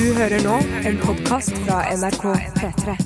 Du hører nå en podcast fra NRK P3.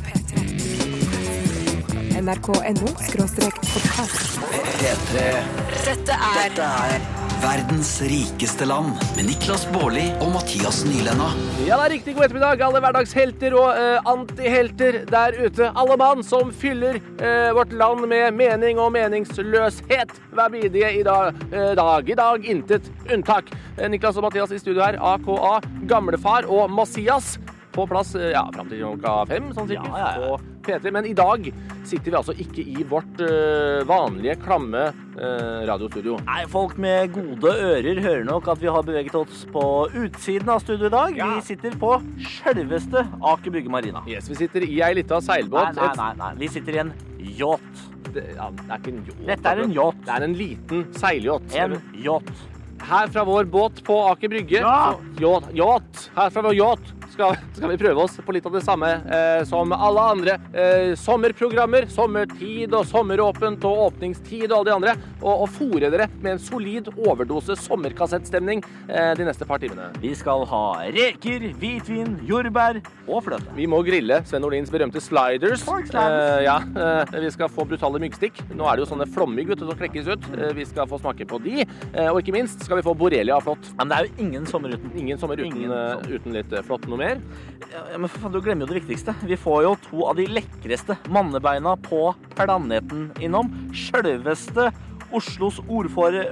NRK.no/podcast. P3. Dette er Verdens rikeste land med Niklas Baarli og Mathias Nylenda. Ja, det er riktig god ettermiddag, alle hverdagshelter og antihelter der ute. Alle mann som fyller vårt land med mening og meningsløshet. Vær bidige i dag, intet unntak. Niklas og Mathias i studio her, AKA, Gamlefar og Messias. På plass, frem til klokka 5, sånn sikkert, på P3. Men i dag sitter vi altså ikke i vårt vanlige, klamme radiostudio. Nei, folk med gode ører hører nok at vi har beveget oss på utsiden av studio i dag. Ja. Vi sitter på selveste Aker Brygge Marina. Yes, vi sitter i ei lita seilbåt. Nei. Vi sitter i en yacht. Det er ikke en yacht. Dette er en yacht. Det er en liten seilyacht. En yacht. Her fra vår båt på Aker Brygge. Ja. Yacht. Her fra vår yacht. Skal vi prøve oss på litt av det samme som alle andre sommerprogrammer, sommertid og sommeråpent og åpningstid og alle de andre, og fôre dere med en solid overdose sommerkassettstemning de neste par timene. Vi skal ha reker, hvitvin, jordbær og fløte. Vi må grille Sven Olins berømte sliders. Vi skal få brutale myggstikk. Nå er det jo sånne flommygg som klekkes ut. Vi skal få smake på de, og ikke minst skal vi få borrelia flott. Men det er jo ingen sommer uten. Ingen sommer uten litt flott noe mer. Ja, men for faen, du glemmer jo det viktigste. Vi får jo to av de lekreste mannebeina på planeten innom. Selveste Oslos ordfører,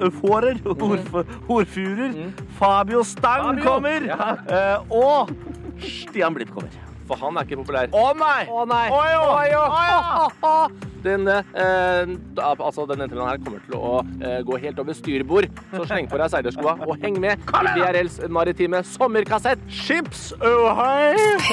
Fabio Stang kommer. Ja. Og Stian Blipp kommer. For han er ikke populær. Å nei! Denne ettermiddagen her kommer til å gå helt over styrbord. Så sleng på deg seilerskoa og heng med i DRLs maritime sommerkassett. Ships ahoy!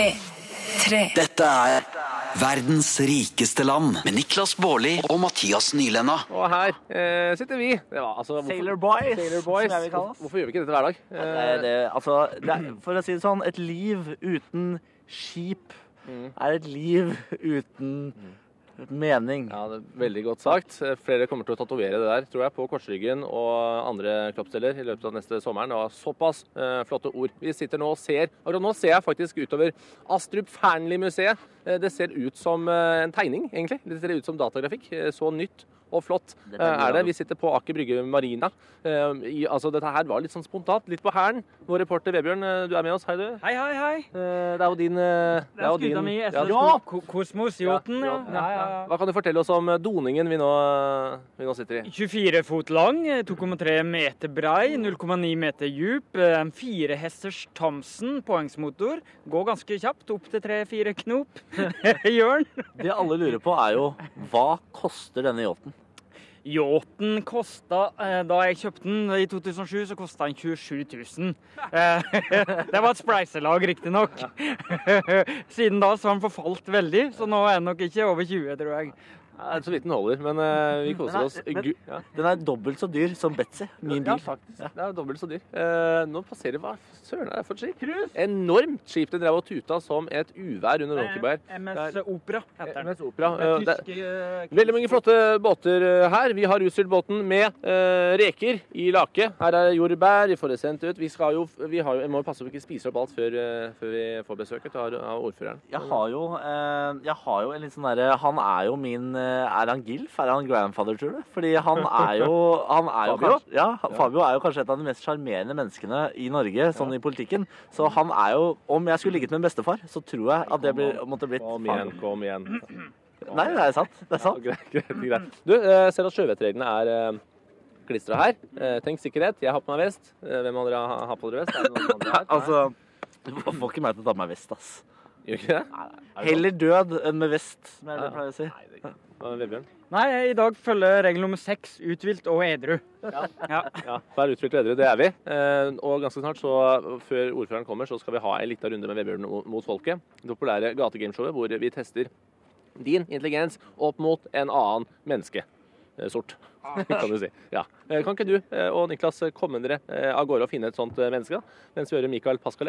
P3. Dette er Verdens rikeste land med Niklas Baarli og Mathias Nylenda. Og her sitter vi. Sailor Boys, som jeg vil kalle oss. Hvorfor gjør vi ikke dette hver dag? Det er, for å si det sånn, et liv uten skip er et liv uten mening. Ja, det er veldig godt sagt. Flere kommer til å tatovere det der, tror jeg, på korsryggen og andre kroppsdeler i løpet av neste sommeren. Det var såpass flotte ord. Vi sitter nå og ser, og nå ser jeg faktisk utover Astrup Fearnley-museet. Det ser ut som en tegning, egentlig. Det ser ut som datagrafikk. Så nytt og flott er det. Vi sitter på Aker Brygge Marina. Dette her var litt sånn spontant, litt på hæren. Vår reporter Vebjørn, du er med oss. Hei, du. Hei. Det er jo din... Det er skuta mi, Kosmos-yachten. Ja. Hva kan du fortelle oss om doningen vi nå sitter i? 24 fot lang, 2,3 meter brei, 0,9 meter djup, 4 hesters Thomson påhengsmotor. Går ganske kjapt, opp til 3-4 knop. Jørn. Det alle lurer på er jo, hva koster denne yachten? Yachten kostet, da jeg kjøpte den i 2007, så kostet den 27 000. Det var et spleiselag, riktig nok. Siden da så har den forfalt veldig, så nå er den nok ikke over 20, tror jeg. Ja, så vidt den holder, men vi koser oss. Den er dobbelt så dyr som Betsy, min bil. Ja, faktisk. Ja. Det er dobbelt så dyr. Nå passerer hva søren er det for et skip? Enormt skip. Det drev og tuta som et uvær under Ronkeberg. MS Opera heter den. MS Opera. Veldig mange flotte båter her. Vi har utstyrt båten med reker i lake. Her er jordbær, vi får det sendt ut. Vi må jo passe på å ikke spise opp alt før vi får besøk av ordføreren. Jeg har jo en litt sånn derre, han er jo min... Er han Gilf? Er han grandfather, tror du? Fordi han er jo Fabio er jo kanskje et av de mest sjarmerende menneskene i Norge, sånn i politikken. Så han er jo, om jeg skulle ligget med en bestefar, så tror jeg at det måtte blitt Kom igjen. Nei, det er sant. Greit. Du, ser at sjøvettreglene er klistret her. Tenk sikkerhet. Jeg har på meg vest. Hvem av dere har på dere vest? Er det noen andre her? Altså, du får ikke meg til å ta på meg vest, ass. Gjør ikke det? Heller død enn med vest, som jeg pleier å si. Nei, i dag følger regel nummer 6, uthvilt og edru. Ja, vær uthvilt og edru, det er vi. Og ganske snart, før ordføreren kommer, så skal vi ha en liten runde med Vebjørn mot folket. Det populære gategameshowet, hvor vi tester din intelligens opp mot en annen menneskesort. Kan du si. Ja. Kan ikke du og Niklas komme dere av gårde og finne et sånt menneske, mens vi hører Mikael Paskale?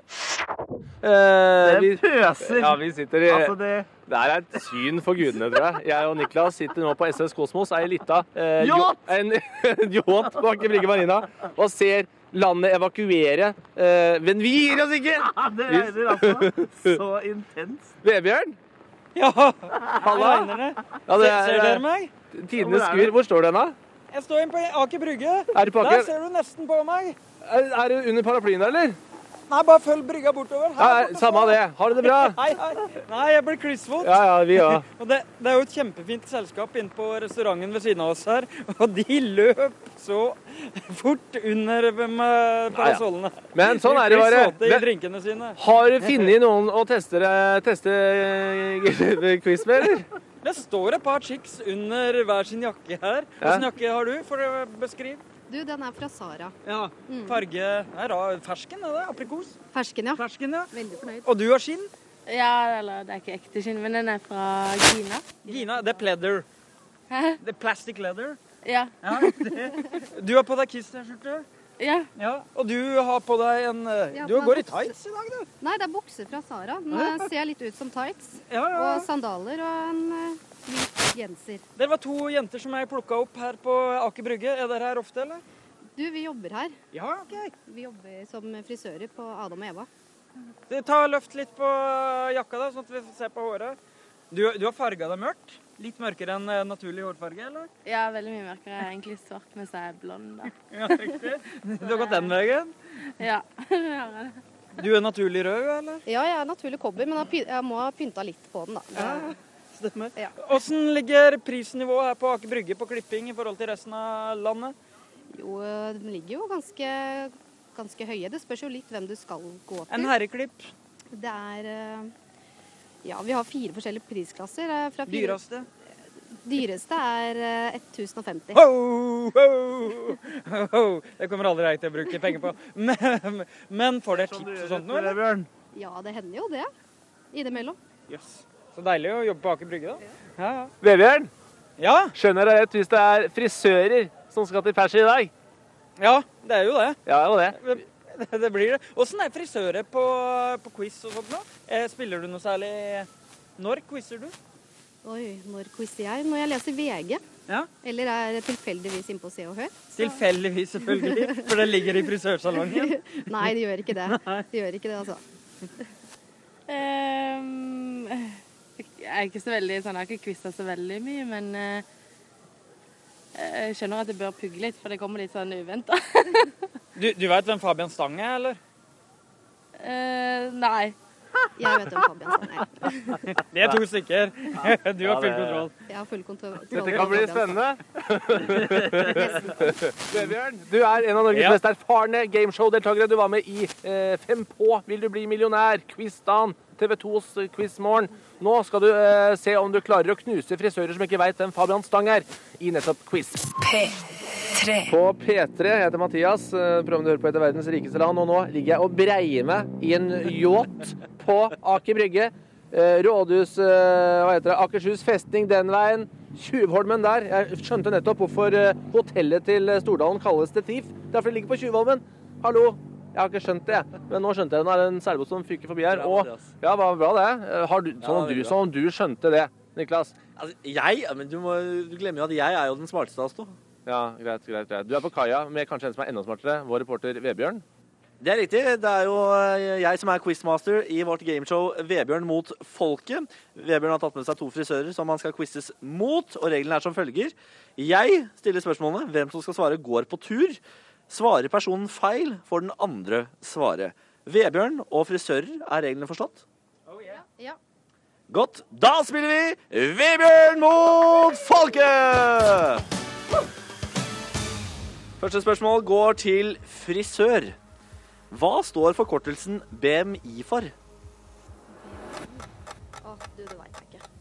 Det pøser! Ja, vi sitter i... Altså det er et syn for gudene, tror jeg. Jeg og Niklas sitter nå på SS Kosmos, en yacht på Aker Brygge Marina, og ser landet evakuere, men vi gir oss ikke! Det regner altså. Så intens. Vebjørn? Ja, Halla. regner det. Ja, det Ser dere meg? Tidenes skur. Hvor står du hen da? Jeg står inne på Aker Brygge. Er du på Aker? Der ser du nesten på meg. Er du under paraplyen der, eller? Nei, bare følg brygga bortover. Samme av det. Har du det bra? Hei. Nei, jeg blir klissvåt. Ja, vi også. Og det er jo et kjempefint selskap inne på restauranten ved siden av oss her, og de løp så fort under med parasollene. Men sånn er det bare. De i drinkene sine. Har du funnet noen å teste quiz med, eller? Det står et par chicks under hver sin jakke her. Hvilken jakke har du, for å beskrive? Du, den er fra Sara. Ja, farge fersken, er det? Aprikos? Fersken, ja. Fersken, ja. Veldig fornøyd. Og du har skinn? Ja, eller det er ikke ekte skinn, men den er fra Gina. Gina, det er pleather. Hæ? Det er plastic leather. Ja. Du har på deg Kiss-T-skjorte. Ja. Og du har på deg en Ja, Du går i tights i dag, du. Nei, det er bukser fra Sara. Den ser litt ut som tights. Ja. Og sandaler og en hvit genser. Dere var 2 jenter som jeg plukka opp her på Aker Brygge. Er dere her ofte, eller? Du, vi jobber her. Ja, ok. Vi jobber som frisører på Adam og Eva. Ta og løft litt på jakka, da, sånn at vi får se på håret. Du har farga deg mørkt? Litt mørkere enn naturlig hårfarge, eller? Ja, veldig mye mørkere. Jeg er egentlig svart, mens jeg er blond, da. Ja, riktig. Du har gått den veien? Ja. Du er naturlig rød, eller? Ja, jeg er naturlig kobber, men jeg må ha pynta litt på den, da. Stemmer. Ja. Hvordan ligger prisnivået her på Aker Brygge på klipping i forhold til resten av landet? Jo, de ligger jo ganske høye. Det spørs jo litt hvem du skal gå til. En herreklipp? Det er Ja, vi har 4 forskjellige prisklasser. Dyreste? Dyreste er 1050. Det kommer aldri jeg til å bruke penger på. Men får dere tips og sånt nå, eller? Bjørn? Ja, det hender jo det. Innimellom. Yes. Så deilig å jobbe på Aker Brygge, da. Ja. Vebjørn, Ja, skjønner deg rett hvis det er frisører som skal til pers i dag? ja, det er jo det. Ja, det. Det blir det. Hvordan er frisører på quiz og sånt nå? Spiller du noe særlig? Når quizer du? Oi, når quizer jeg? Når jeg leser VG. Ja. Eller er tilfeldigvis inne på Se og Hør. Tilfeldigvis, selvfølgelig. For det ligger i frisørsalongen. Nei, det gjør ikke det. Det gjør ikke det, altså. Jeg er ikke så veldig sånn, jeg har ikke quizet så veldig mye, men jeg skjønner at det bør pugge litt, for det kommer litt sånn uventet. Du vet hvem Fabian Stang er, eller? Nei. Jeg vet hvem Fabian Stang er. Vi er 2 stykker. Du har full kontroll. Jeg har full kontroll. Dette kan bli spennende. Vebjørn, du er en av Norges mest erfarne gameshow-deltakere. Du var med i 5 på Vil du bli millionær, Quizdagen, TV2s Quizmorgen. Nå skal du se om du klarer å knuse frisører som ikke vet hvem Fabian Stang er, i nettopp quiz. P3. På P3, jeg heter Mathias, prøver du å høre på etter verdens rikeste land, og nå ligger jeg og breier meg i en yacht på Aker Brygge. Rådhus, Akershus festning den veien, Tjuvholmen der. Jeg skjønte nettopp hvorfor hotellet til Stordalen kalles The Thief. Derfor det ligger på Tjuvholmen. Hallo, jeg har ikke skjønt det, men nå skjønte jeg det. Nå er det en seilbåt som fyker forbi her. Og, ja, bra det. Sånn om du skjønte det, Niklas. Altså, men du glemmer jo at jeg er jo den smarteste av oss to. Ja, greit. Du er på kaia med kanskje en som er enda smartere, vår reporter Vebjørn. Det er riktig. Det er jo jeg som er quizmaster i vårt gameshow Vebjørn mot folket. Vebjørn har tatt med seg 2 frisører som han skal quizes mot, og reglene er som følger. Jeg stiller spørsmålene. Hvem som skal svare går på tur. Svarer personen feil, får den andre svare. Vebjørn og frisører, er reglene forstått? Ja. Godt. Da spiller vi Vebjørn mot folket! Første spørsmål går til frisør. Hva står forkortelsen BMI for? Det vet jeg ikke.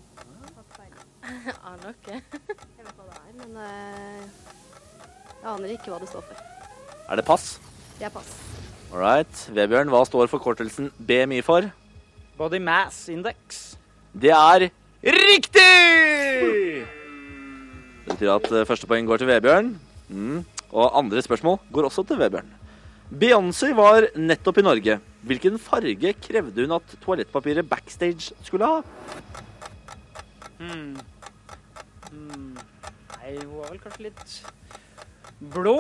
Aner ikke. Jeg vet hva det er, men jeg aner ikke hva det står for. Er det pass? Det er pass. All right. Vebjørn, hva står forkortelsen BMI for? Body Mass Index. Det er riktig! Det betyr at første poeng går til Vebjørn. Og andre spørsmål går også til Vebjørn. Beyoncé var nettopp i Norge. Hvilken farge krevde hun at toalettpapiret backstage skulle ha? Nei, hun var vel kanskje litt blå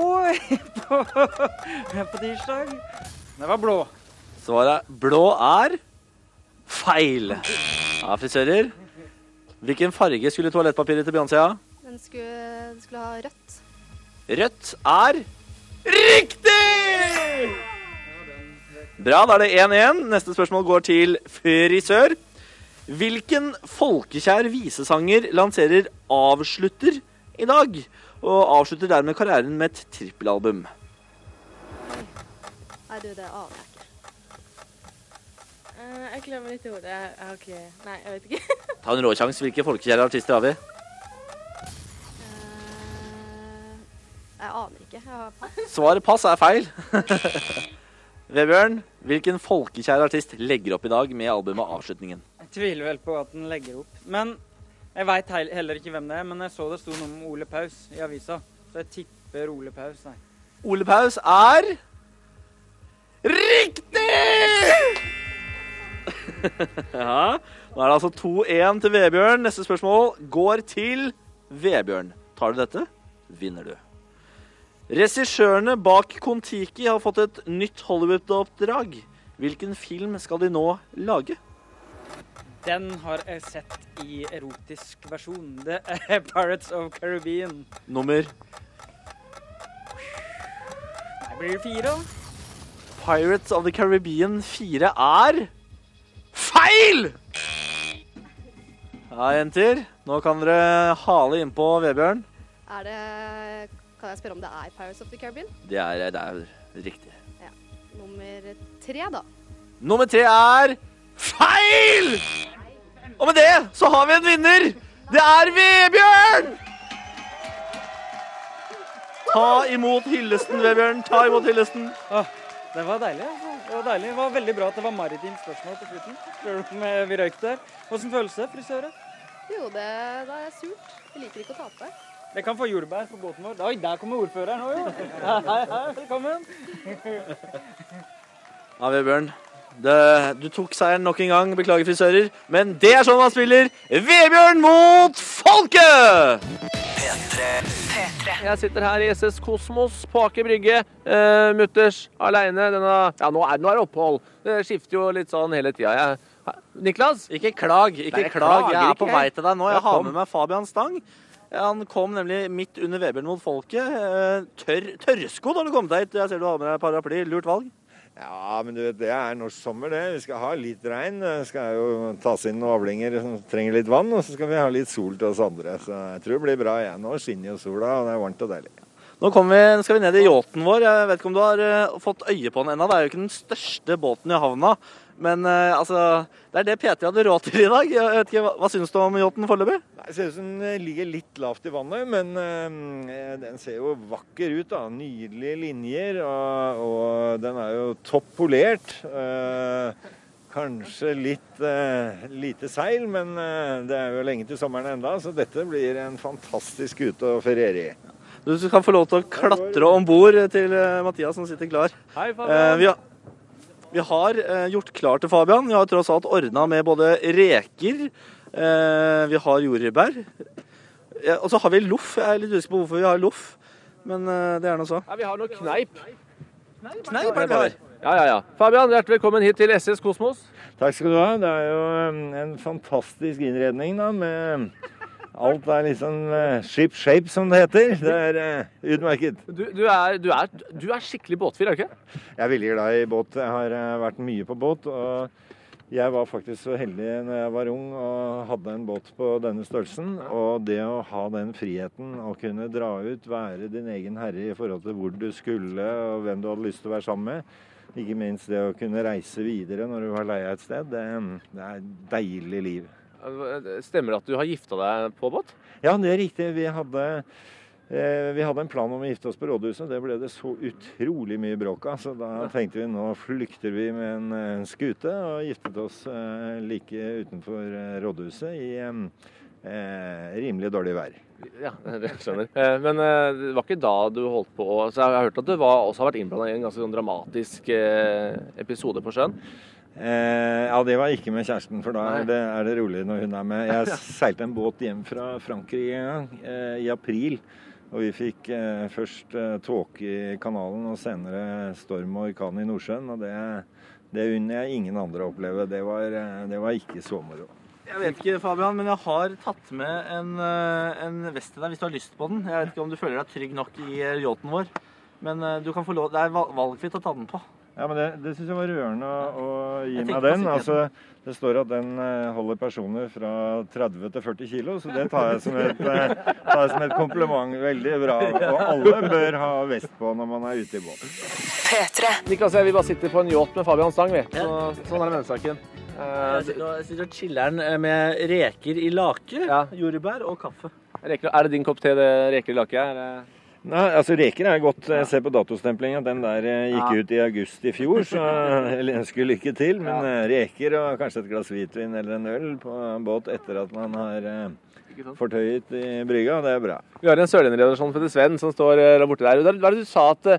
på tirsdag. Det var blå. Svaret blå er feil. Ja, frisører. Hvilken farge skulle toalettpapiret til Beyoncé ha? Den skulle ha rødt. Rødt er riktig! Bra, da er det 1-1. Neste spørsmål går til frisør. Hvilken folkekjær visesanger lanserer avslutter i dag, og avslutter dermed karrieren med et trippelalbum? Nei, du, det aner jeg ikke. Jeg glemmer litt i hodet. Nei, jeg vet ikke. Ta en råsjans. Hvilke folkekjære artister har vi? Jeg aner ikke. Jeg har pass. Svaret pass er feil. Vebjørn, hvilken folkekjær artist legger opp i dag med albumet Avslutningen? Jeg tviler vel på at den legger opp. Men jeg vet heller ikke hvem det er, men jeg så det sto noe om Ole Paus i avisa. Så jeg tipper Ole Paus, nei. Ole Paus er riktig! Ja, nå er det altså 2-1 til Vebjørn. Neste spørsmål går til Vebjørn. Tar du dette, vinner du. Regissørene bak Kon-Tiki har fått et nytt Hollywood-oppdrag. Hvilken film skal de nå lage? Den har jeg sett i erotisk versjon. Det er Pirates of Caribbean. Nummer? Nei, blir det 4 da? Pirates of the Caribbean 4 er feil! Ja, jenter. Nå kan dere hale inn på Vebjørn. Kan jeg spørre om det er Pirates of the Caribbean? Det er riktig. Ja. Nummer 3 da. Nummer 3 er feil! Og med det så har vi en vinner! Det er Vebjørn! Ta imot hyllesten, Vebjørn. Ta imot hyllesten. Det var deilig, altså. Det var deilig. Det var veldig bra at det var maritimt spørsmål på slutten. Selv om vi røyk der. Hvordan føles det, frisøret? Jo, da er jeg surt. Jeg liker ikke å tape. Det kan få jordbær på båten vår. Oi, der kommer ordføreren nå, jo. Hei, velkommen. Ja, Vebjørn. Du tok seieren nok en gang. Beklager, frisører. Men det er sånn man spiller. Vebjørn mot folket! Jeg sitter her i SS Kosmos på Aker Brygge. Mutters alene. Nå er det opphold. Det skifter jo litt sånn hele tida. Niklas? Ikke klag. Ikke klag. Jeg er på vei til deg nå. Jeg har med meg Fabian Stang. Han kom nemlig midt under Vebjørn mot folket. Tørrskodd har du kommet deg hit. Jeg ser du har med deg paraply. Lurt valg. Ja, men du vet, det er norsk sommer det. Vi skal ha litt regn. Det skal jo tas inn noen avlinger som trenger litt vann, og så skal vi ha litt sol til oss andre. Så jeg tror det blir bra igjen. Nå skinner jo sola, og det er varmt og deilig. Nå skal vi ned i yachten vår. Jeg vet ikke om du har fått øye på den ennå. Det er jo ikke den største båten i havna. Men det er det Peter hadde råd til i dag. Jeg vet ikke, hva synes du om yachten foreløpig? Det ser ut som den ligger litt lavt i vannet, men den ser jo vakker ut, da. Nydelige linjer, og den er jo topp polert. Kanskje litt lite seil, men det er jo lenge til sommeren enda, så dette blir en fantastisk ute å feriere i. Du kan få lov til å klatre ombord til Mathias som sitter klar. Hei, Fabian. Vi har gjort klar til Fabian. Vi har tross alt ordnet med både reker, vi har jordbær, og så har vi loff. Jeg er litt usikker på hvorfor vi har loff, men det er noe så. Ja, vi har noe kneip. Kneip er det her. Ja. Fabian, hjertelig velkommen hit til SS Kosmos. Takk skal du ha. Det er jo en fantastisk innredning da, med alt er liksom ship shape, som det heter. Det er utmerket. Du er skikkelig båtfyr, er du ikke? Jeg er veldig glad i båt. Jeg har vært mye på båt, og jeg var faktisk så heldig når jeg var ung og hadde en båt på denne størrelsen. Og det å ha den friheten å kunne dra ut, være din egen herre i forhold til hvor du skulle og hvem du hadde lyst til å være sammen med. Ikke minst det å kunne reise videre når du har leia et sted. Det er et deilig liv. Stemmer det at du har gifta deg på båt? Ja, det er riktig. Vi hadde en plan om å gifte oss på rådhuset. Det ble det så utrolig mye bråk av, så da tenkte vi nå flykter vi med en skute og giftet oss like utenfor rådhuset i rimelig dårlig vær. Ja, det skjønner. Men det var ikke da du holdt på så jeg har hørt at du også har vært innblandet i en ganske sånn dramatisk episode på sjøen. Ja, det var ikke med kjæresten, for da er det rolig når hun er med. Jeg seilte en båt hjem fra Frankrike en gang, i april. Og vi fikk først tåke i kanalen og senere storm og orkan i Nordsjøen. Og det unner jeg ingen andre å oppleve. Det var ikke så moro. Jeg vet ikke, Fabian, men jeg har tatt med en vest til deg hvis du har lyst på den. Jeg vet ikke om du føler deg trygg nok i yachten vår, men du kan få lov, det er valgfritt å ta den på. Ja, men det synes jeg var rørende å gi meg den. Altså, det står at den holder personer fra 30 til 40 kilo, så det tar jeg som et kompliment. Veldig bra. Og alle bør ha vest på når man er ute i båt. P3. Niklas og jeg, vi bare sitter på en yacht med Fabian Stang, vi. Sånn er det med den saken. Jeg sitter og chiller'n med reker i lake, jordbær og kaffe. Er det din kopp te, det reker i lake? Nei, altså reker er godt. Jeg ser på datostemplingen. Den der gikk ut i august i fjor, så jeg ønsker lykke til. Men reker og kanskje et glass hvitvin eller en øl på en båt etter at man har fortøyet i brygga, det er bra. Vi har en sørlenderredaksjon for Sven som står borte der. Hva er det du sa at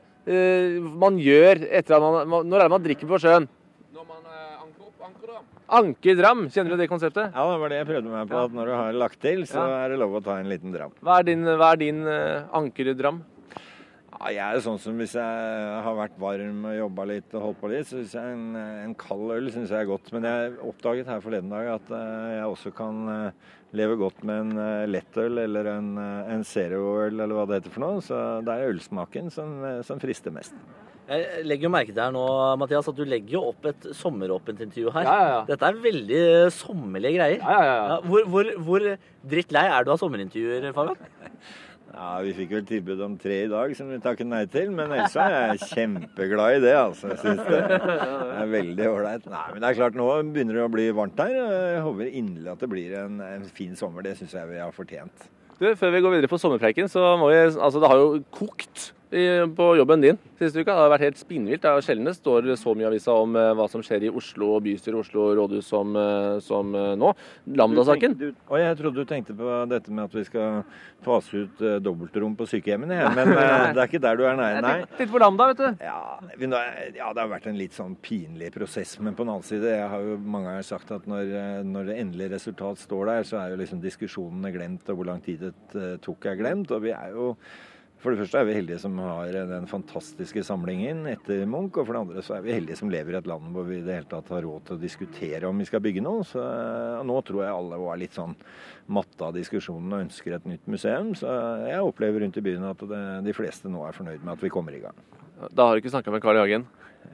man gjør etter at når er det man drikker på sjøen? Når man ankerdram. Ankerdram, kjenner du det konseptet? Ja, det var det jeg prøvde meg på, at når du har lagt til, så er det lov å ta en liten dram. Hva er din ankerdram? Ja, jeg er sånn som hvis jeg har vært varm og jobbet litt og holdt på litt, så synes jeg en kald øl synes jeg er godt. Men jeg oppdaget her forleden dag at jeg også kan leve godt med en lettøl eller en zeroøl eller hva det heter for noe. Så det er ølsmaken som frister mest. Jeg legger jo merke til her nå, Mathias, at du legger jo opp et sommeråpent intervju her. Ja. Dette er veldig sommerlige greier. Ja. Hvor drittlei er du av sommerintervjuer, Fabian? Ja, vi fikk vel tilbud om 3 i dag som vi takket nei til, men ellers er jeg kjempeglad i det, altså. Jeg synes det er veldig ålreit. Nei, men det er klart, nå begynner det å bli varmt her. Jeg håper inderlig at det blir en fin sommer. Det synes jeg vi har fortjent. Du, før vi går videre på sommerpreiken, så må vi, altså det har jo kokt på jobben din siste uka. Det har vært helt spinnvilt. Det er sjelden det står så mye avisa om hva som skjer i Oslo og bystyret, Oslo rådhus som nå. Lambda-saken. Og jeg trodde du tenkte på dette med at vi skal fase ut dobbeltrom på sykehjemmene, men det er ikke der du er nei. Litt på Lambda, vet du. Ja, det har vært en litt sånn pinlig prosess, men på den annen side, jeg har jo mange ganger sagt at når det endelige resultat står der, så er jo liksom diskusjonene glemt, og hvor lang tid det tok er glemt, og vi er jo for det første er vi heldige som har den fantastiske samlingen etter Munch, og for det andre så er vi heldige som lever i et land hvor vi i det hele tatt har råd til å diskutere om vi skal bygge noe. Så nå tror jeg alle var litt sånn matta av diskusjonen og ønsker et nytt museum. Så jeg opplever rundt i byen at de fleste nå er fornøyd med at vi kommer i gang. Da har du ikke snakket med Carl I. Hagen?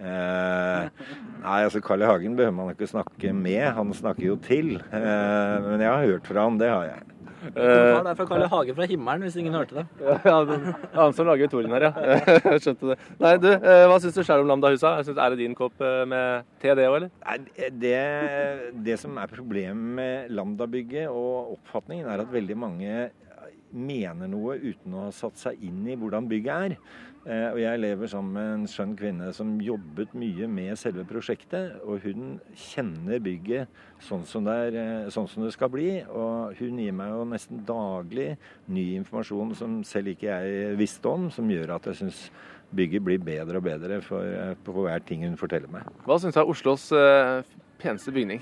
Nei, altså Carl I. Hagen behøver man ikke snakke med, han snakker jo til. Men jeg har hørt fra han, det har jeg. Det er fra Carl I. Hagen fra himmelen, hvis ingen hørte det. Ja, det er han som lager Toren her, ja. Jeg skjønte det. Nei, du, hva synes du selv om Lambda-huset? Er det din kopp med te, det også, eller? Nei, det som er problemet med Lambda-bygget og oppfatningen er at veldig mange mener noe uten å ha satt seg inn i hvordan bygget er. Og jeg lever sammen med en skjønn kvinne som jobbet mye med selve prosjektet, og hun kjenner bygget sånn som det skal bli, og hun gir meg jo nesten daglig ny informasjon som selv ikke jeg visste om, som gjør at jeg synes bygget blir bedre og bedre på hver ting hun forteller meg. Hva synes du er Oslos peneste bygning?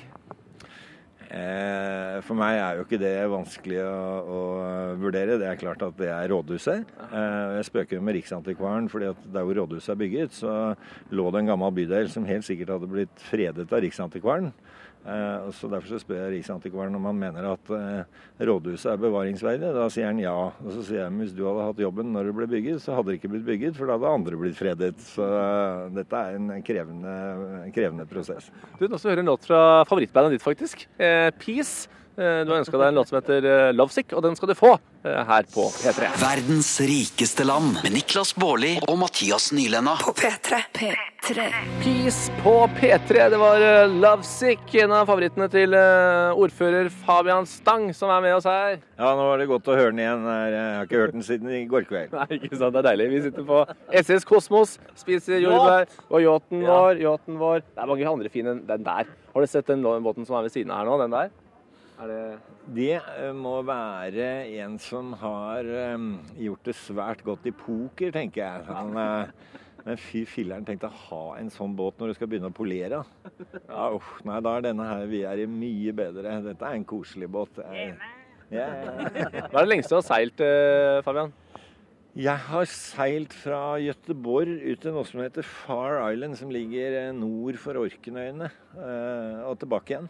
For meg er jo ikke det vanskelig å vurdere. Det er klart at det er rådhuset. Jeg spøker med Riksantikvaren, fordi at der hvor rådhuset er bygget, så lå det en gammel bydel som helt sikkert hadde blitt fredet av Riksantikvaren. Så derfor så spør jeg Riksantikvaren om han mener at rådhuset er bevaringsverdig. Da sier han ja. Og så sier jeg hvis du hadde hatt jobben når det ble bygget, så hadde det ikke blitt bygget, for da hadde andre blitt fredet. Så dette er en krevende prosess. Du vil også høre en låt fra favorittbandet ditt, faktisk. Peace. Du har ønsket deg en låt som heter Lovesick, og den skal du få her på P3. Verdens rikeste land med Niklas Baarli og Mathias Nylenna. På P3. Peace på P3. Det var Lovesick, en av favorittene til ordfører Fabian Stang, som er med oss her. Ja, nå var det godt å høre den igjen. Jeg har ikke hørt den siden i går kveld. Nei, ikke sant, det er deilig. Vi sitter på SS Kosmos, spiser jordbær, og yachten vår. Det er mange andre fine enn den der. Har du sett den båten som er ved siden av her nå, den der? Det må være en som har gjort det svært godt i poker, tenker jeg. Men fy filleren tenkte å ha en sånn båt når du skal begynne å polere. Ja, nei, da er denne her, vi er i mye bedre. Dette er en koselig båt. Hva er det lengste du har seilt, Fabian? Jeg har seilt fra Göteborg ut til noe som heter Far Island, som ligger nord for Orknøyene, og tilbake igjen.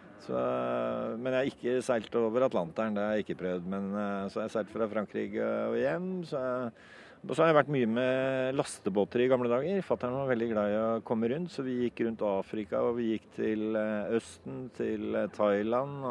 Men jeg har ikke seilt over Atlanteren, det har jeg ikke prøvd. Men så har jeg seilt fra Frankrike og hjem. Så har jeg vært mye med lastebåter i gamle dager. Fatteren var veldig glad i å komme rundt, så vi gikk rundt Afrika, og vi gikk til Østen, til Thailand.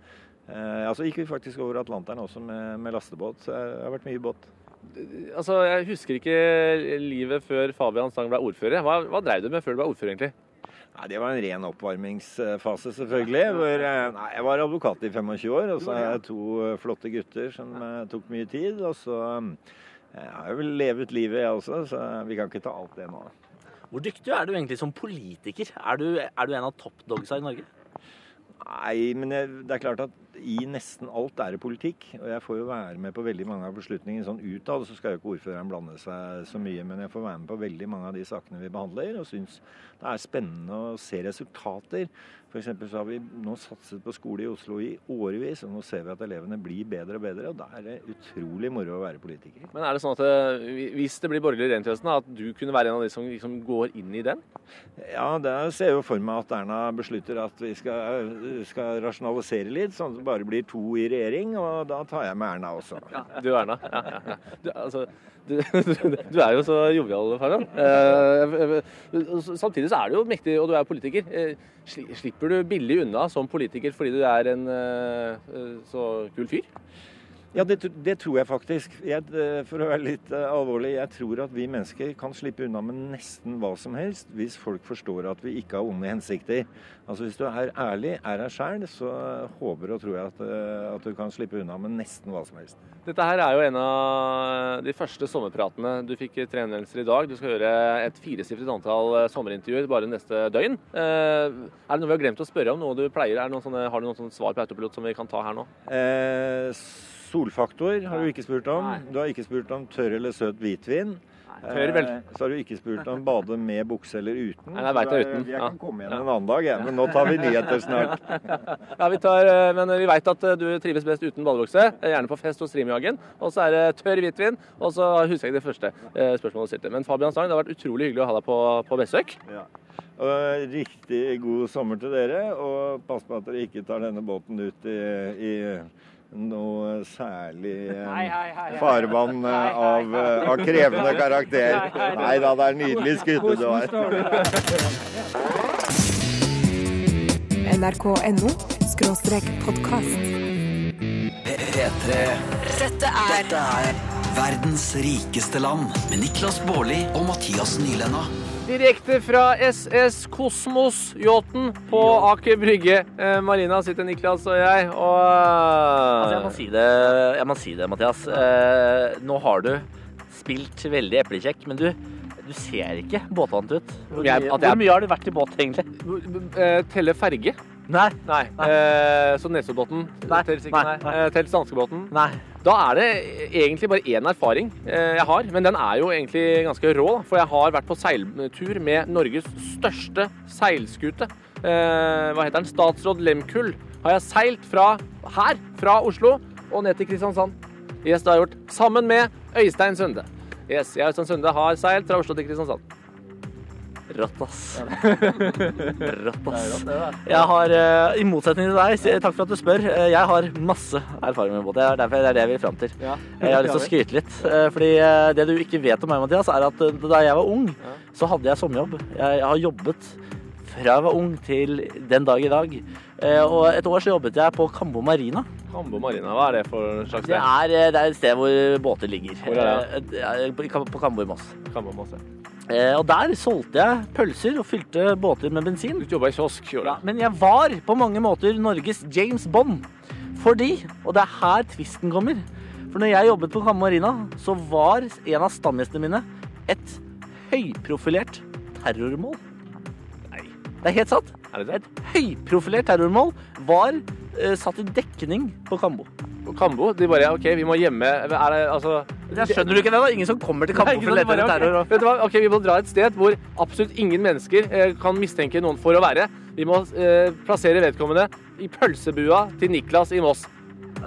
Og så gikk vi faktisk over Atlanteren også med lastebåt, så jeg har vært mye i båt. Altså, jeg husker ikke livet før Fabian Stang ble ordfører. Hva drev du med før du ble ordfører, egentlig? Nei, det var en ren oppvarmingsfase, selvfølgelig. Jeg var advokat i 25 år, og så har jeg 2 flotte gutter som tok mye tid. Og så har jeg vel levet livet, jeg også, så vi kan ikke ta alt det nå. Hvor dyktig er du egentlig som politiker? Er du en av toppdogsa i Norge? Nei, men det er klart at i nesten alt er det politikk, og jeg får jo være med på veldig mange av beslutningene sånn utad, så skal jo ikke ordføreren blande seg så mye, men jeg får være med på veldig mange av de sakene vi behandler, og synes det er spennende å se resultater. For eksempel så har vi nå satset på skole i Oslo i årevis, og nå ser vi at elevene blir bedre og bedre, og da er det utrolig moro å være politiker. Men er det sånn at hvis det blir borgerlig regjerning til høsten, at du kunne være en av de som liksom går inn i den? Ja, der ser jeg jo for meg at Erna beslutter at vi skal rasjonalisere litt, sånn at det bare blir 2 i regjering, og da tar jeg med Erna også. Ja, du Erna. Ja. Du er jo så jovial, Fabian. Samtidig så er du jo mektig, og du er politiker. Slipper du billig unna som politiker fordi du er en så kul fyr? Ja, det tror jeg faktisk. For å være litt alvorlig, jeg tror at vi mennesker kan slippe unna med nesten hva som helst hvis folk forstår at vi ikke har onde hensikter. Altså hvis du er ærlig, er deg selv, så håper og tror jeg at du kan slippe unna med nesten hva som helst. Dette her er jo en av de første sommerpratene. Du fikk 3 henvendelser i dag. Du skal gjøre et 4-sifret antall sommerintervjuer bare neste døgn. Er det noe vi har glemt å spørre om? Noe du pleier? Har du noen sånne svar på autopilot som vi kan ta her nå? Solfaktor har du ikke spurt om. Nei. Du har ikke spurt om tørr eller søt hvitvin. Tørr vel. Så har du ikke spurt om bade med bukse eller uten. Nei, jeg vet det uten. Jeg kan komme igjen en annen dag, men nå tar vi nyheter snart. Ja, men vi vet at du trives best uten badebukse, gjerne på fest hos Streamjagen. Og så er det tørr hvitvin, og så husker jeg det første spørsmålet sitt. Men Fabian Stang, det har vært utrolig hyggelig å ha deg på besøk. Ja. Og riktig god sommer til dere, og pass på at dere ikke tar denne båten ut i noe særlig farvann av krevende karakter. Nei da, det er nydelig skutte du har. NRK.no/podcast. P3. Dette er verdens rikeste land med Niklas Baarli og Mathias Nylenna. Direkte fra SS Kosmos-yachten på Aker Brygge. Marina sitter Niklas og jeg, og altså, jeg må si det, Mathias. Nå har du spilt veldig eplekjekk, men du ser ikke båtvant ut. Hvor mye har du vært i båt, egentlig? Telle ferge? Nei. Så Nesodbåten? Nei. Telt Danskebåten? Nei. Da er det egentlig bare én erfaring jeg har, men den er jo egentlig ganske rå, da, for jeg har vært på seiltur med Norges største seilskute. Hva heter den? Statsråd Lemkull. Har jeg seilt fra Oslo og ned til Kristiansand. Yes, det har jeg gjort. Sammen med Øystein Sunde. Yes, jeg og Øystein Sunde har seilt fra Oslo til Kristiansand. Rått, ass. Jeg har, i motsetning til deg, takk for at du spør, jeg har masse erfaring med båt. Det er det jeg vil frem til. Jeg har lyst til å skryte litt, fordi det du ikke vet om meg, Mathias, er at da jeg var ung, så hadde jeg sommerjobb. Jeg har jobbet fra jeg var ung til den dag i dag. Og et år så jobbet jeg på Cambo Marina. Cambo Marina, hva er det for slags sted? Det er et sted hvor båter ligger. Hvor er det? På Cambo i Moss. Cambo Moss, ja. Og der solgte jeg pølser og fylte båter med bensin. Du jobbet i kiosk, gjorde du? Ja, men jeg var på mange måter Norges James Bond. Fordi, og det er her tvisten kommer, for når jeg jobbet på Cambo Marina, så var en av stamgjestene mine et høyprofilert terrormål. Nei, det er helt sant. Er det det? Et høyprofilert terrormål var satt i dekning på Cambo. På Cambo? De bare, ok, vi må hjemme. Er det, altså... Jeg skjønner du ikke det da? Ingen som kommer til Cambo for å lete etter terror. Vet du hva? Ok, vi må dra et sted hvor absolutt ingen mennesker kan mistenke noen for å være. Vi må plassere vedkommende i pølsebua til Niklas i Moss.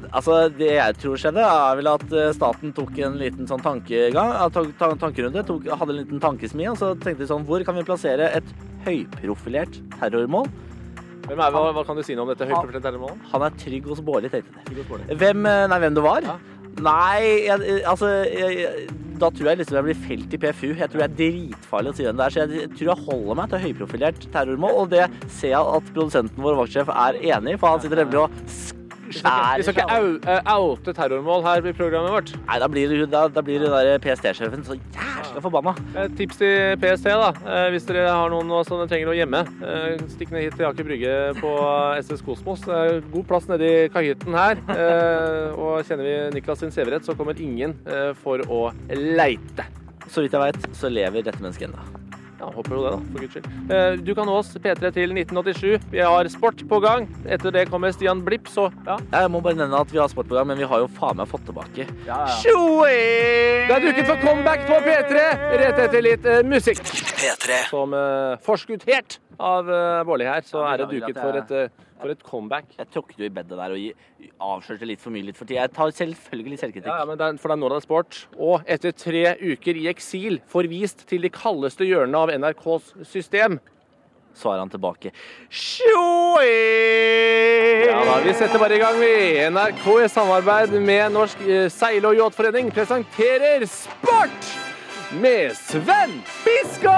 Altså, det jeg tror skjedde, vel at staten tok en liten sånn tankerunde, hadde en liten tankesmi, og så tenkte de sånn, hvor kan vi plassere et høyprofilert terrormål? Hva kan du si noe om dette høyprofilerte terrormålet? Han er trygg hos Bårli, tenkte de. Hvem det var? Ja. Nei, da tror jeg liksom jeg blir felt i PFU. Jeg tror det er dritfarlig å si den der, så jeg tror jeg holder meg til høyprofilert terrormål, og det ser jeg at produsenten vår, vaktsjef, er enig i, for han sitter nemlig og Vi skal ikke oute terrormål her i programmet vårt. Nei, da blir det der PST-sjefen så jævla forbanna. Tips til PST da, hvis dere har noen som dere trenger å gjemme. Stikk ned hit til Aker Brygge på SS Kosmos. God plass nede i kahytten her. Og kjenner vi Niklas sin severett, så kommer ingen for å leite. Så vidt jeg vet, så lever dette mennesket enda. Ja, håper jo det da, for Guds skyld. Du kan nå oss P3 til 1987. Vi har sport på gang. Etter det kommer Stian Blipp, så ja. Jeg må bare nevne at vi har sport på gang, men vi har jo faen meg fått tilbake. Tjoe! Det er duket for comeback på P3, rett etter litt musikk. P3. Som forskuttert av Bårli her, så er det duket for et comeback. Jeg tråkket jo i bedet der og avslørte litt for mye litt for tid. Jeg tar selvfølgelig selvkritikk. Ja, men for det er nå det er sport. Og etter 3 uker i eksil, forvist til de kaldeste hjørnene av NRKs system, så er han tilbake. Tjoe! Ja da, vi setter bare i gang med NRK i samarbeid med Norsk Seil- og Yachtforening presenterer Sport med Sven Biskår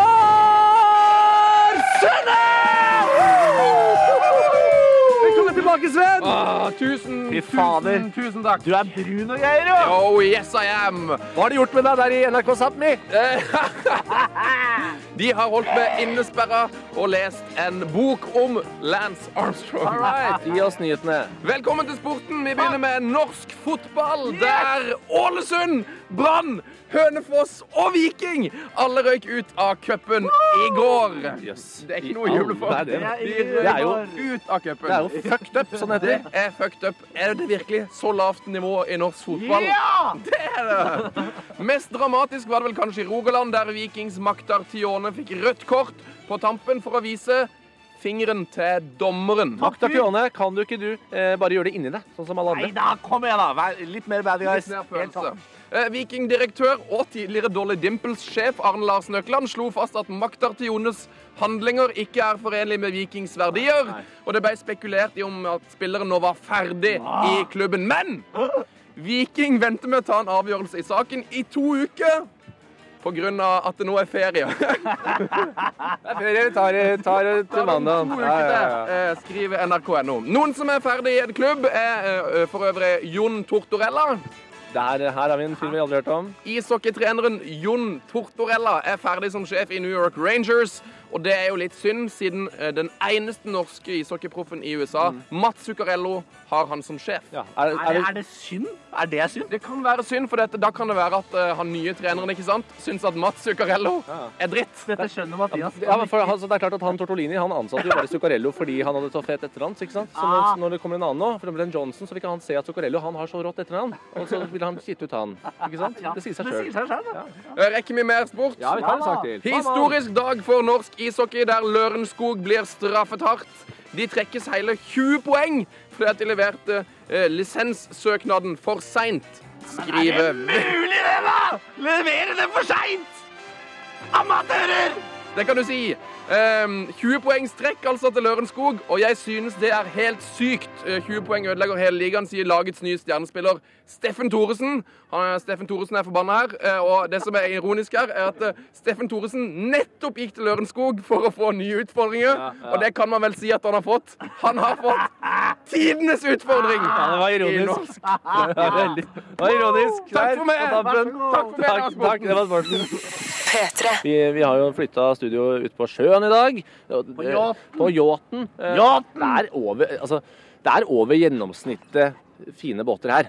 Sønne! Velkommen tilbake, Sven! Tusen takk. Du er brun og greier, jo! Oh, yes I am. Hva har de gjort med deg der i NRK Sápmi? De har holdt meg innesperra og lest en bok om Lance Armstrong. All right, gi oss nyhetene. Velkommen til sporten. Vi begynner med norsk fotball, der Ålesund, Brann, Hønefoss og Viking alle røyk ut av cupen i går. Yes. Det er ikke noe å juble for. Det er jo ut av cupen. Det er jo fucked up, sånn heter det. Det er fucked up. Er det virkelig så lavt nivå i norsk fotball? Ja! Det er det! Mest dramatisk var det vel kanskje i Rogaland, der Vikings Maktar Tione fikk rødt kort på tampen for å vise fingeren til dommeren. Maktar Tione, kan du ikke bare gjøre det inni deg, sånn som alle andre? Neida, kom igjen da. Vær litt mer bad guys. Litt mer følelse. Viking-direktør og tidligere Dolly Dimples-sjef Arne Larsen Økland slo fast at Maktar Tiones handlinger ikke er forenlig med Vikings verdier, og det ble spekulert i om at spilleren nå var ferdig i klubben. Men Viking venter med å ta en avgjørelse i saken i 2 uker, på grunn av at det nå er ferie. Det er ferie, vi tar det til mandag. 2 uker til, skriver NRK.no. Noen som er ferdig i en klubb er for øvrig Jon Tortorella. Her har vi en film vi aldri hørt om. Ishockeytreneren Jon Tortorella er ferdig som sjef i New York Rangers, og det er jo litt synd, siden den eneste norske ishockeyproffen i USA, Mats Zuccarello, har han som sjef. Ja. Er det synd? Er det synd? Det kan være synd, for da kan det være at han nye treneren, ikke sant, synes at Mats Zuccarello er dritt. Dette skjønner Mathias. Ja, men det er klart at han Tortolini, han ansatte jo bare Zuccarello fordi han hadde så fett etternavn, ikke sant? Så når det kommer en annen nå, for eksempel en Johnson, så vil ikke han se at Zuccarello, han har så rått etternavn, og så vil han kitte ut han, ikke sant? Det sier seg selv. Rekker vi mer sport? Ja, vi tar en sak til. Historisk dag for norsk ishockey, der Lørenskog blir straffet hardt. De trekkes hele 20 poeng fordi at de leverte lisenssøknaden for sent, skriver... Er det mulig det da? Leverer det for sent? Amatører! Det kan du si. 20 poeng strekk altså til Lørenskog, og jeg synes det er helt sykt. 20 poeng ødelegger hele ligaen, sier lagets nye stjernespiller Steffen Thoresen. Steffen Thoresen er forbannet her, og det som er ironisk her, er at Steffen Thoresen nettopp gikk til Lørenskog for å få nye utfordringer, og det kan man vel si at han har fått. Han har fått tidenes utfordring. Ja, det var ironisk. Det var ironisk. Takk for meg. Takk, det var sporten. Vi har jo flyttet studio ut på sjøen i dag. På yachten. Det er over gjennomsnittet fine båter her.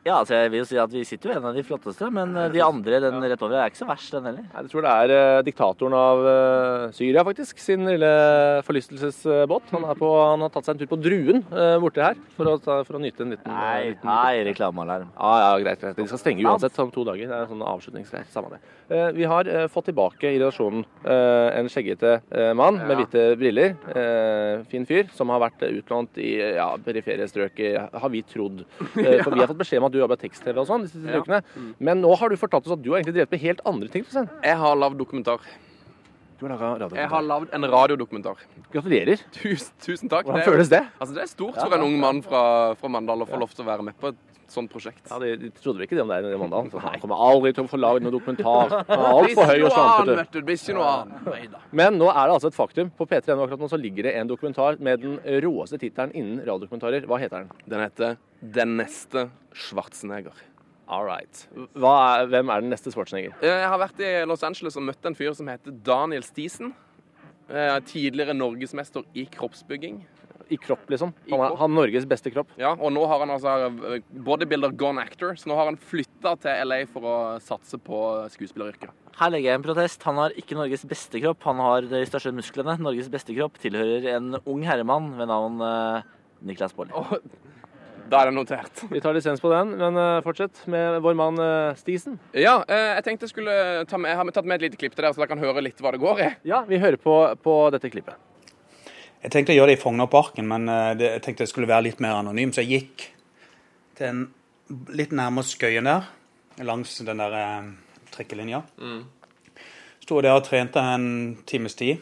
Ja, altså jeg vil jo si at vi sitter jo en av de flotteste, men de andre, den rett over, er ikke så verst, den heller. Jeg tror det er diktatoren av Syria, faktisk, sin lille forlystelsesbåt. Han har tatt seg en tur på Druen borte her, for å nyte en liten... Nei, reklamealarm. Ja, greit. De skal stenge uansett om 2 dager. Det er en sånn avslutningsgreier, samme det. Vi har fått tilbake i redaksjonen en skjeggete mann med hvite briller, fin fyr, som har vært utlånt i perifere strøk, har vi trodd. For vi har fått beskjed om at du jobber tekst-TV og sånn disse ukene. Men nå har du fortalt oss at du har egentlig drevet med helt andre ting. Jeg har lavet dokumentar. Du har laget radiodokumentar? Jeg har lavet en radiodokumentar. Gratulerer. Tusen takk. Hvordan føles det? Altså, det er stort for en ung mann fra Mandal å få lov til å være med på et sånt prosjekt. Ja, de trodde vel ikke det om deg i Mandal. Han kommer aldri til å få laget noe dokumentar. Han er alt for høy og slampete. Det blir ikke noe annet. Men nå er det altså et faktum. På P3 akkurat nå så ligger det en dokumentar med den råeste tittelen innen radiodokumentarer. Hva heter den? Den heter Den neste Schwarzenegger. All right. Hvem er den neste Schwarzenegger? Jeg har vært i Los Angeles og møtt en fyr som heter Daniel Stisen. Tidligere norgesmester i kroppsbygging. I kropp, liksom? Han har Norges beste kropp? Ja, og nå har han altså bodybuilder gone actor, så nå har han flyttet til LA for å satse på skuespilleryrket. Her legger jeg en protest. Han har ikke Norges beste kropp, han har de største musklene. Norges beste kropp tilhører en ung herremann ved navn Niklas Baarli. Da er det notert. Vi tar lisens på den, men fortsett med vår mann Stisen. Ja, jeg tenkte jeg har tatt med et lite klipp til dere, så dere kan høre litt hva det går i. Ja, vi hører på dette klippet. Jeg tenkte å gjøre det i Frognerparken, men jeg tenkte det skulle være litt mer anonym, så jeg gikk til litt nærmere Skøyen der, langs den der trekkelinja. Stod der og trente en times tid.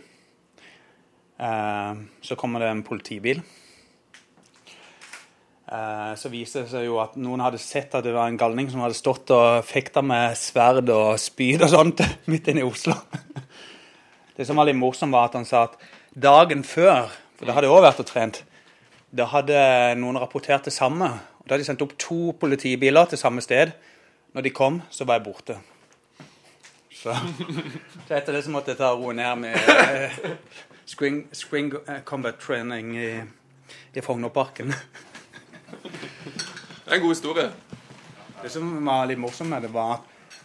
Så kommer det en politibil. Så viste det seg jo at noen hadde sett at det var en galning som hadde stått og fekta med sverd og spyd og sånt midt inne i Oslo. Det som var litt morsomt var at han sa at dagen før, for det hadde også vært og trent, da hadde noen rapportert det samme. Og da hadde de sendt opp 2 politibiler til samme sted. Når de kom, så var jeg borte. Så etter det så måtte jeg ta roe ned med spring combat training i Frognerparken. Det er en god historie. Det som var litt morsomt med det var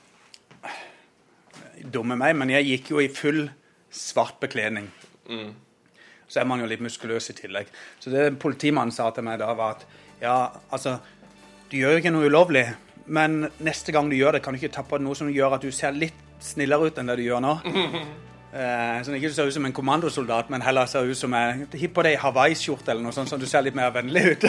dumme meg, men jeg gikk jo i full svart bekledning. Så er man jo litt muskuløs i tillegg. Så det politimannen sa til meg da var at ja, altså, du gjør jo ikke noe ulovlig, men neste gang du gjør det, kan du ikke ta på noe som gjør at du ser litt snillere ut enn det du gjør nå. Så det ikke ser ut som en kommandosoldat, men heller ser ut som hipp på deg i Hawaii-skjort eller noe sånt, så du ser litt mer vennlig ut.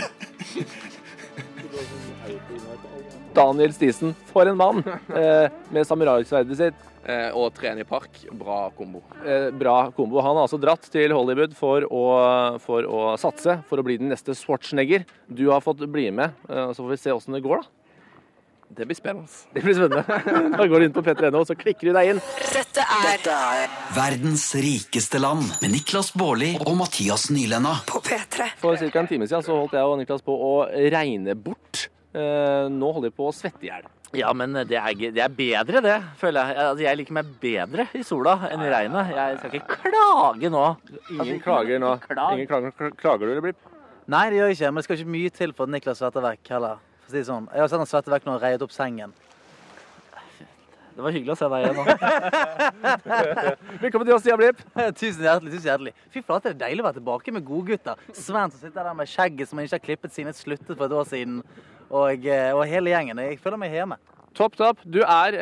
Daniel Stisen, for en mann, med samuraisverdet sitt. Og trene i park, bra kombo. Bra kombo. Han har altså dratt til Hollywood for å satse, for å bli den neste Schwarzenegger. Du har fått bli med, så får vi se hvordan det går da. Det blir spennende. Det blir spennende. Da går du inn på P3.no, så klikker du deg inn. Dette er Verdens rikeste land med Niklas Baarli og Mathias Nylenda på P3. For ca. en time siden så holdt jeg og Niklas på å regne bort. Nå holder jeg på å svette i hjel. Ja, men det er bedre det, føler jeg. Altså, jeg liker meg bedre i sola enn i regnet. Jeg skal ikke klage nå. Ingen klager nå. Klager du, eller Blipp? Nei, det gjør jeg ikke, men det skal ikke mye til for at Niklas svetter vekk heller. For å si det sånn. Jeg har sett han svette vekk når han reiet opp sengen. Det var hyggelig å se deg igjen nå. Velkommen til oss, Stian Blipp. Tusen hjertelig. Fy flate, det er deilig å være tilbake med godgutter. Sven som sitter der med skjegget som han ikke har klippet siden jeg sluttet for et år siden. Og hele gjengen. Jeg føler meg hjemme. Topp. Du er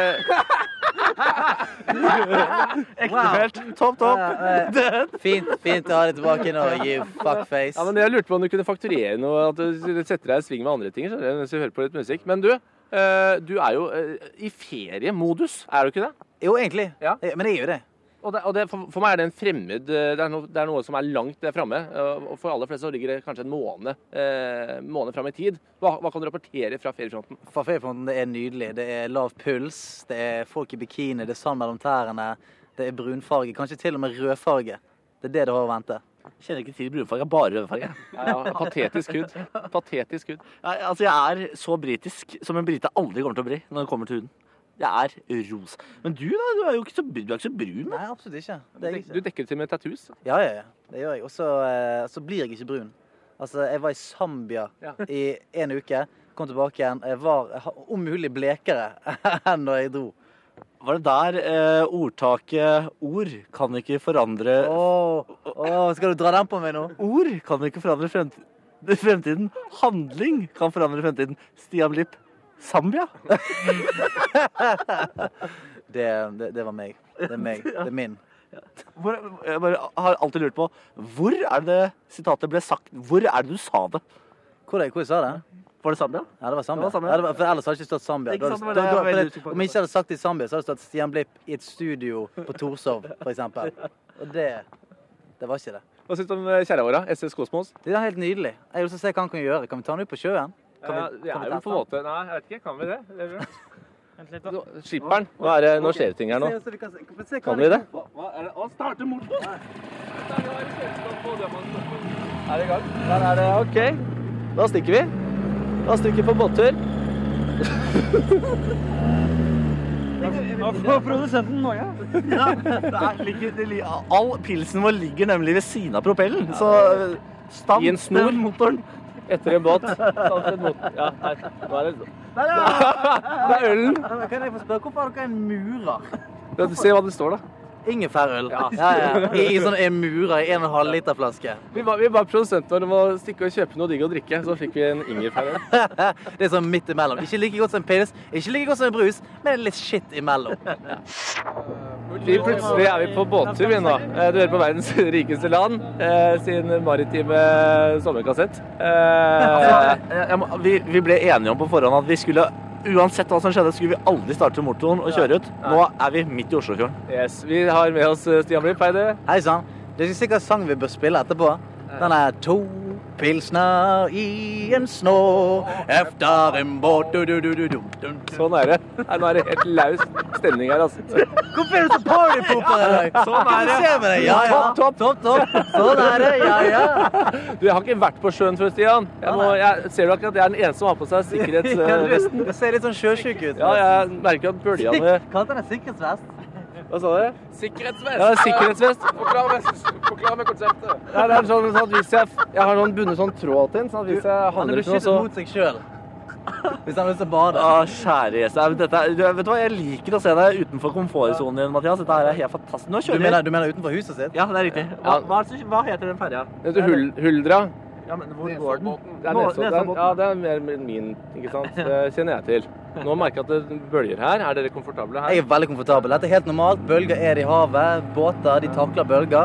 Ektefelt. Topp. Fint å ha deg tilbake nå, you fuckface. Ja, men jeg lurte på om du kunne fakturere noe, at du setter deg i sving med andre ting, mens vi hører på litt musikk. Men du er jo i feriemodus, er du ikke det? Jo, egentlig. Ja. Men jeg er jo det. Og for meg er det en fremmed, det er noe som er langt der fremme, og for alle fleste så ligger det kanskje en måned frem i tid. Hva kan du rapportere fra feriefronten? Fra feriefronten, det er nydelig. Det er lav puls, det er folk i bikini, det er sand mellom tærne, det er brunfarge, kanskje til og med rødfarge. Det er det du har å vente. Jeg kjenner ikke til brunfarge, bare rødfarge. Ja, patetisk hud. Altså, jeg er så britisk som en brite aldri kommer til å bli når det kommer til huden. Jeg er ros. Men du da, du er jo ikke så brun. Nei, absolutt ikke. Du dekker til med tattoos? Ja, det gjør jeg. Og så blir jeg ikke brun. Altså, jeg var i Zambia i en uke, kom tilbake igjen, var om mulig blekere enn da jeg dro. Var det der ordtaket ord kan ikke forandre skal du dra den på meg nå? Ord kan ikke forandre fremtiden. Handling kan forandre fremtiden. Stian Blipp, Zambia? Det var meg. Det er meg. Det er min. Jeg bare har alltid lurt på, hvor er det sitatet ble sagt? Hvor er det du sa det? Hvor jeg sa det? Var det Zambia? Ja, det var Zambia. For ellers hadde det ikke stått Zambia. Om jeg ikke hadde sagt i Zambia, så hadde det stått Stian Blipp i et studio på Torshov, for eksempel. Og det var ikke det. Hva synes du om kjære våre, SS Kosmos? Det er helt nydelig. Jeg vil også se hva han kan gjøre. Kan vi ta han ut på sjøen? Det er jo på en måte, nei, jeg vet ikke, kan vi det? Skipperen, nå skjer det ting her nå. Kan vi det? Hva er det? Å, starte motor! Er det i gang? Der er det, ok. Da stikker vi. Da stikker vi på båttur. På produsenten nå, ja. All pilsen vår ligger nemlig ved siden av propellen, så stand i en snor motoren. Etter en båt. Ja, her. Nå er det... Det er ølen. Kan jeg få spørre, hvorfor har dere en murer? Se hva det står da. Ingefærøl. Ja. I sånn en murer i 1,5 liter flaske. Vi var produsenter om å stikke og kjøpe noe digg å drikke, så fikk vi en ingefærøl. Det er sånn midt imellom. Ikke like godt som en pils, ikke like godt som en brus, men litt shit imellom. Plutselig er vi på båttur vi nå. Du hører på verdens rikeste land, sin maritime sommerkassett. Vi ble enige om på forhånd at vi skulle, uansett hva som skjedde, skulle vi aldri starte motoren og kjøre ut. Nå er vi midt i Oslofjorden. Yes, vi har med oss Stian Blipp, hei du. Hei sann. Det er sikkert sang vi bør spille etterpå. Den er 2 pilsner i en snå, efter en båt, Sånn er det. Nå er det helt laus stemning her, altså. Hvorfor er du så partypooper i dag? Sånn er det. Se med deg, ja. Topp. Sånn er det, ja. Du, jeg har ikke vært på sjøen før, Stian. Ser du ikke at jeg er den eneste som har på seg sikkerhetsvesten? Det ser litt sånn sjøsyk ut. Ja, jeg merker at bølgene... Kalte den sikkerhetsvest? Hva sa du? Sikkerhetsvest. Ja, sikkerhetsvest. Forklar meg konseptet. Ja, det er sånn at hvis jeg har noen bundet sånn tråd til den, sånn at hvis jeg handler ikke noe så... Han er beskyttet mot seg selv. Hvis han vil til å bade. Kjære Jesus. Vet du hva, jeg liker å se deg utenfor komfortzonen din, Mathias. Dette her er helt fantastisk. Nå kjører vi. Du mener utenfor huset sitt? Ja, det er riktig. Hva heter den ferja? Det heter Huldra. Ja, men hvor går den? Det er Nesodden. Ja, det er mer min, ikke sant? Det kjenner jeg til. Nå merker jeg at det bølger her. Er dere komfortable her? Jeg er veldig komfortabel. Dette er helt normalt. Bølger er i havet. Båter, de takler bølger.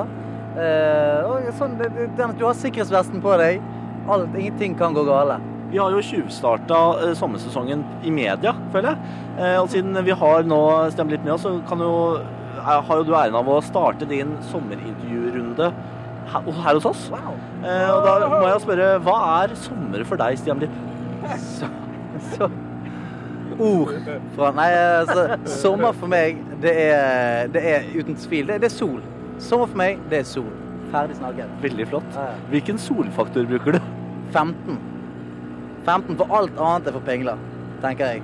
Du har sikkerhetsvesten på deg. Ingenting kan gå gale. Vi har jo tjuvstartet sommersesongen i media, føler jeg. Og siden vi har nå Stian Blipp med oss, så har jo du æren av å starte din sommerintervjurunde her hos oss. Wow. Og da må jeg spørre, hva er sommer for deg, Stian Blipp? Ord fra... Nei, sommer for meg, det er uten tvil, det er sol. Sommer for meg, det er sol. Ferdig snakket. Veldig flott. Hvilken solfaktor bruker du? 15. 15 for alt annet er for pengler, tenker jeg.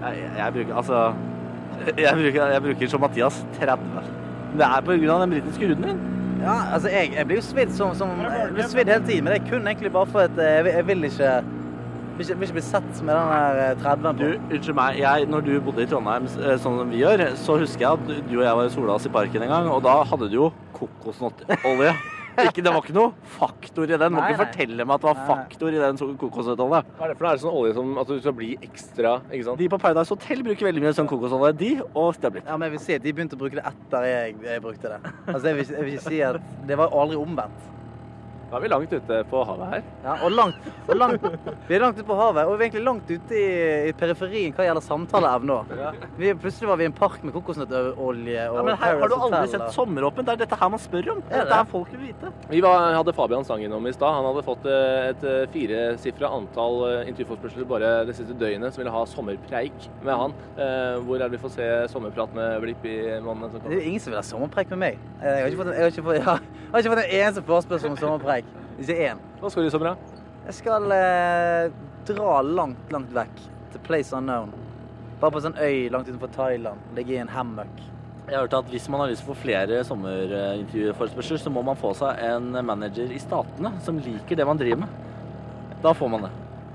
Jeg bruker som Mathias 30. Det er på grunn av den britiske huden din. Ja, altså jeg blir jo svidd jeg blir svidd hele tiden, men det er kun egentlig bare for at jeg vil ikke bli sett med den her 30 på. Du, unnskyld meg, når du bodde i Trondheim sånn som vi gjør, så husker jeg at du og jeg var i Solas i parken en gang, og da hadde du jo kokosnøttolje. Det var ikke noe faktor i den. Du må ikke fortelle meg at det var faktor i den kokosnøttolje. Hva er det for noe? Er det sånn olje som at du skal bli ekstra, ikke sant? De på Paradise Hotel bruker veldig mye sånn kokosolje, de og Stian Blipp. Ja, men jeg vil si at de begynte å bruke det etter jeg brukte det. Altså jeg vil ikke si at det var aldri omvendt. Da er vi langt ute på havet her. Ja, og vi er langt ute på havet, og vi er egentlig langt ute i periferien hva gjelder samtaleevne også. Ja. Plutselig var vi i en park med kokosnøttolje og men her har du aldri sett sommeråpent. Det er dette her man spør om. Det er folk vil vite. Vi hadde Fabian Sang innom i stad. Han hadde fått et 4-sifret antall intervjuforspørsler bare det siste døgnet som ville ha sommerpreik med han. Hvor er det vi får se sommerprat med Blipp i måneden som kommer? Det er ingen som vil ha sommerpreik med meg. Jeg har ikke fått en eneste forespørsel om sommerpreik. Ikke én. Hva skal du i sommer da? Jeg skal dra langt vekk til Place Unknown. Bare på en sånn øy langt utenfor Thailand. Ligge i en hammock. Jeg har hørt at hvis man har lyst til å få flere sommerintervjuforspørsler, så må man få seg en manager i statene som liker det man driver med. Da får man det.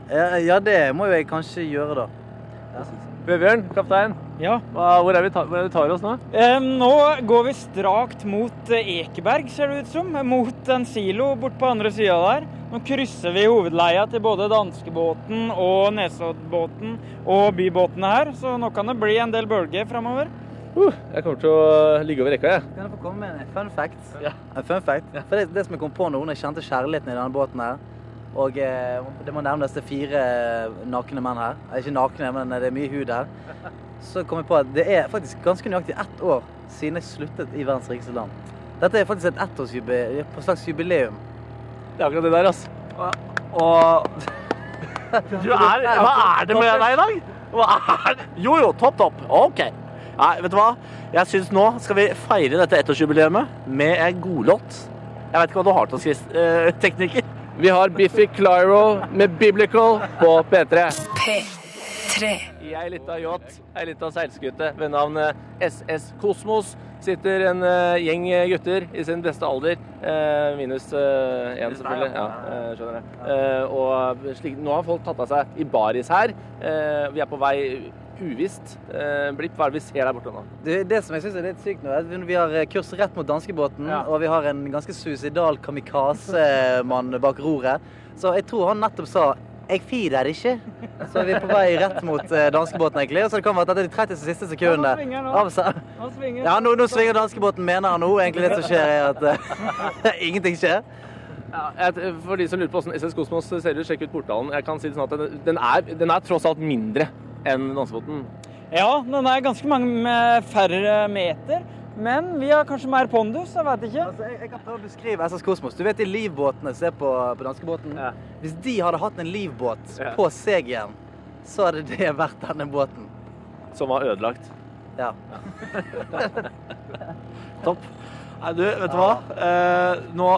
Ja, det må jo jeg kanskje gjøre da. Vebjørn, kaptein. Ja. Hvor er vi tar oss nå? Nå går vi strakt mot Ekeberg, ser det ut som. Mot en silo bort på andre siden der. Nå krysser vi hovedleia til både danskebåten og Nesoddbåten og bybåtene her. Så nå kan det bli en del bølger fremover. Jeg kommer til å ligge over rekka, jeg. Kan jeg få komme med en fun fact? Ja. En fun fact? Ja. For det som jeg kom på nå, når jeg kjente kjærligheten i denne båten her, og det må nevnes det 4 nakne menn her. Ikke nakne, men det er mye hud her. Så kom jeg på at det er faktisk ganske nøyaktig 1 år siden jeg sluttet i verdens rikeste land. Dette er faktisk et 1-årsjubileum, på slags jubileum. Det er akkurat det der, altså. Hva er det med deg i dag? Jo, topp. Ok. Nei, vet du hva? Jeg synes nå skal vi feire dette 1-årsjubileumet med en godlåt. Jeg vet ikke hva du har til oss, tekniker. Vi har Biffy Clyro med Biblical på P3. P3. I ei lita yacht, ei lita seilskute ved navn SS Kosmos, sitter en gjeng gutter i sin beste alder, minus 1 selvfølgelig. Ja, skjønner jeg. Og slik, nå har folk tatt av seg i baris her. Vi er på vei uvisst. Blipp, hva er det vi ser der borte nå? Det som jeg synes er litt sykt nå, er at vi har kurs rett mot danskebåten, og vi har en ganske suicidal kamikaze-mann bak roret. Så jeg tror han nettopp sa, jeg firer ikke. Så vi er på vei rett mot danskebåten egentlig, og så det kan være at dette er de 30 siste sekundene. Han svinger. Ja, nå svinger danskebåten, mener han nå. Egentlig det som skjer er at ingenting skjer. Ja, for de som lurer på hvordan SS Kosmos ser ut, sjekk ut portalen. Jeg kan si det sånn at den er tross alt mindre enn danskebåten. Ja, den er ganske mange færre meter, men vi har kanskje mer pondus, jeg vet ikke. Altså, jeg kan prøve å beskrive SS Kosmos. Du vet de livbåtene som er på danskebåten? Ja. Hvis de hadde hatt en livbåt på seg igjen, så hadde det vært denne båten. Som var ødelagt. Ja. Topp. Nei, du, vet du hva? Nå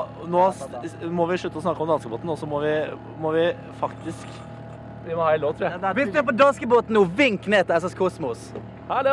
må vi slutte å snakke om danskebåten, og så må vi faktisk... Vi må ha en låt, tror jeg. Hvis du er på danskebåten nå, vink ned til SS Kosmos. Hallo!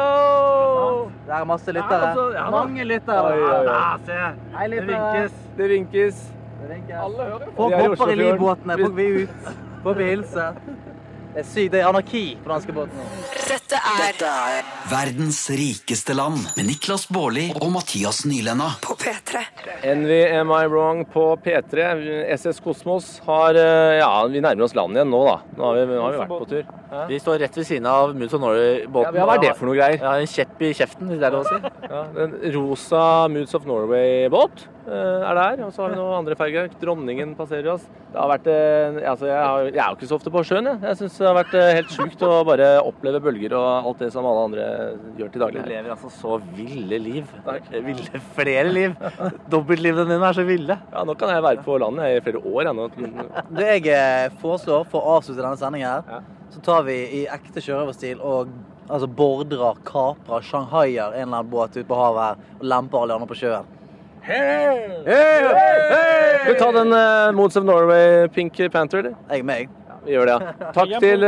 Det er masse lyttere. Mange lyttere. Se. Hei, lyttere. Det vinkes. Alle hører. Folk hopper i livbåtene, folk vil ut. Folk vil hilse. Det er sykt, det er anarki på danskebåten. Dette er verdens rikeste land med Niklas Baarli og Mathias Nylenda På P3. Envy Am I Wrong på P3. SS Kosmos har, vi nærmer oss landet igjen nå da. Nå har vi vært på tur. Vi står rett ved siden av Moods of Norway-båten. Ja, hva er det for noe greier? Ja, en kjepp i kjeften, hvis det er lov å si. Ja, den rosa Moods of Norway-båt er der, og så har vi noen andre farger. Dronningen passerer oss. Det har vært, jeg er jo ikke så ofte på sjøen, jeg. Jeg synes det har vært helt sjukt å bare oppleve bølger og alt det som alle andre gjør til daglig. Du lever altså så ville liv. Ville flere liv. Dobbeltlivene dine er så ville. Ja, nå kan jeg være på landet i flere år. Det jeg foreslår for å avslutte denne sendingen her, så tar vi i ekte sjørøverstil og bordrer, kaprer, shanghaier en eller annen båt ut på havet her og lemper alle andre på sjøen. Hey! Skal vi ta den Moods of Norway Pink Panther, eller? Jeg er med. Vi gjør det, ja. Takk til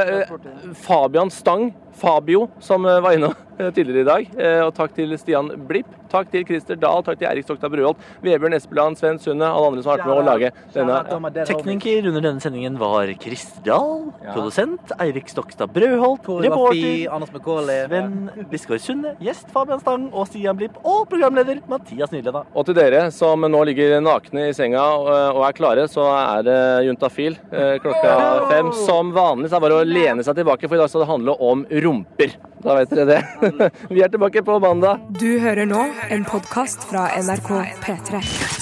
Fabian Stang, Fabio, som var inne tidligere i dag. Og takk til Stian Blipp. Takk til Christer Dahl, takk til Eirik Stokta Brøholt, Vebjørn Espeland, Sven Sunde, alle andre som har vært med å lage denne. Tekniker under denne sendingen var Christer Dahl, produsent Eirik Stokta Brøholt, reporter Anders McCauley, Sven Biskår Sunde, gjest Fabian Stang og Stian Blipp, og programleder Mathias Nylenda. Og til dere som nå ligger nakne i senga og er klare, så er det Juntafil klokka 5. Som vanlig så er det bare å lene seg tilbake, for i dag skal det handle om rumper. Da vet dere det. Vi er tilbake på mandag. Du hører nå en podcast fra NRK P3.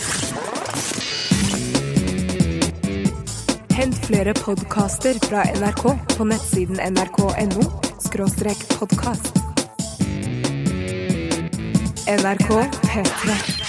Hent flere podcaster fra NRK på nettsiden nrk.no/podcast. NRK P3.